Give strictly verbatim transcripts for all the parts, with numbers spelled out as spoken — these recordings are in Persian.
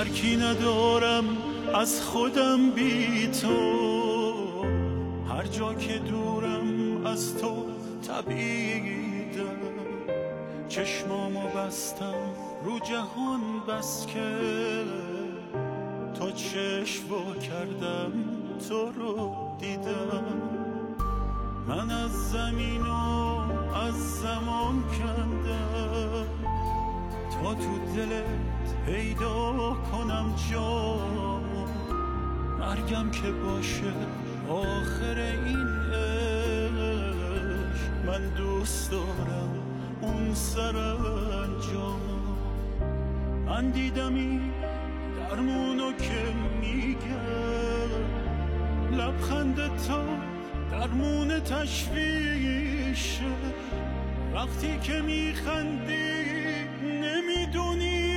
درکی ندارم از خودم بی تو، هر جا که دورم از تو تبعیده. چشمامو بستم رو جهان بس که تا چشم وا کردم تو رو دیدم. من از زمین و از زمان کندم تا تو دلت پیدا کنم جا. مرگم که باشه آخر این عشق، من دوست دارم اون سرانجام. من دیدم این درمونو که میگه، لبخند تو درمون تشویشه. وقتی که میخندی نمیدونی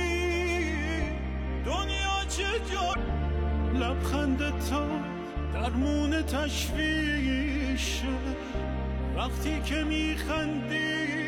دنیا چه جا. لبخند تو درمون تشویشه. وقتی که میخندی